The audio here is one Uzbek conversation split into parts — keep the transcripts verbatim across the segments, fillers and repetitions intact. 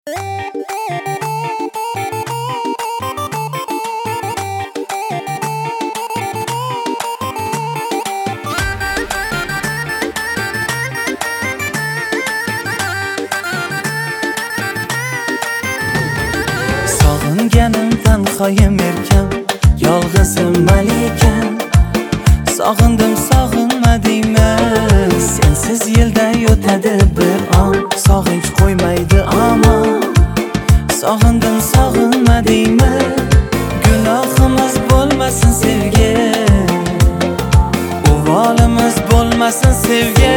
Sog'inganimdan xoyim erkam, yolg'izim malikan. Sog'indim, sog'inmadingmi? Sensiz yilda o'tadi bir on, sog'inch qo'ymaydi amon. Sog'indim, sog'inmadingmi? Gunohimiz bo'lmasin sevgi, uvolimiz bo'lmasin sevgi.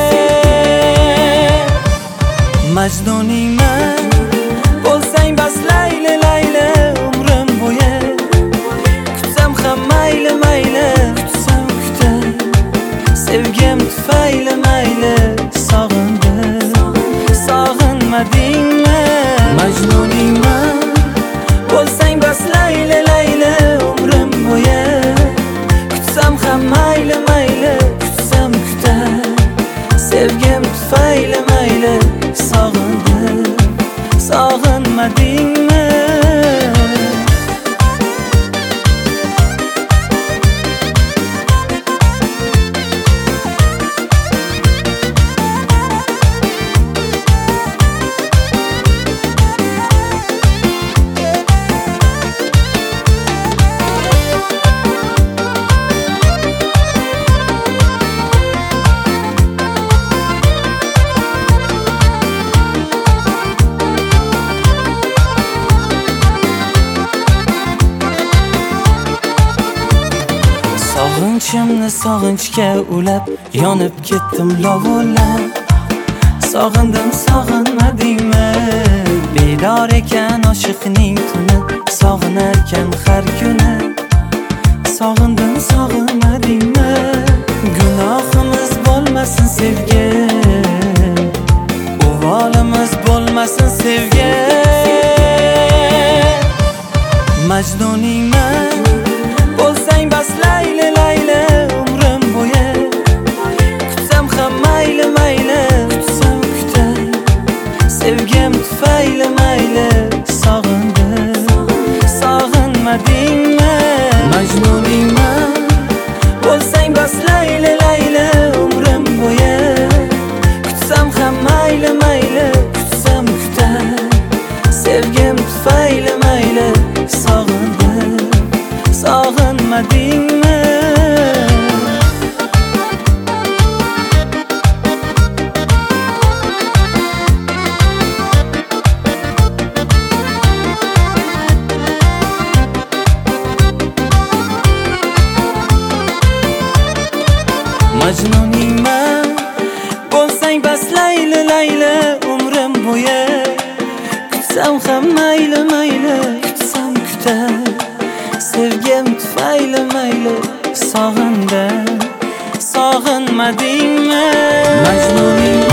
Majnuningman, bo'lsang bas layli layli umrim bo'yi. Kutsam ham mayli mayli, kutsam kutay sevgim tufayli mayli. Sog'indim, sog'inmadingmi? Majnuningman, bo'lsang bas layli layli umrim bo'yi. Kutsam ham mayli mayli, kutsam kutay sevgim tufayli mayli. Sog'indim, sog'inmadingmi? Sog'inchimni sog'inchga ulab, yonib ketdim lovullab. Sog'indim, sog'inmadingmi? Bedor ekan oshiqning tuni, sog'inarkan har kuni. Sog'indim, sog'inmadingmi? Gunohimiz bo'lmasin sevgi, uvolimiz bo'lmasin sevgi. Majnuningman, bo'lsang bas layli layli umrim bo'yi. Kutsam ham mayli mayli, kutsam kutay sevgim tufayli mayli. Sog'indim, sog'inmadingmi? Majnuningman, bo'lsang bas layli layli umrim bo'yi. Kutsam ham mayli mayli, kutsam kutay sevgim tufayli mayli. Sog'indim, sog'inmadingmi? Majnuningman, bo'lsang bas layli layli umrim bo'yi. Kutsam ham mayli mayli, kutsam kutay sevgim tufayli mayli. Sog'indim, sog'inmadingmi? Majnuningman.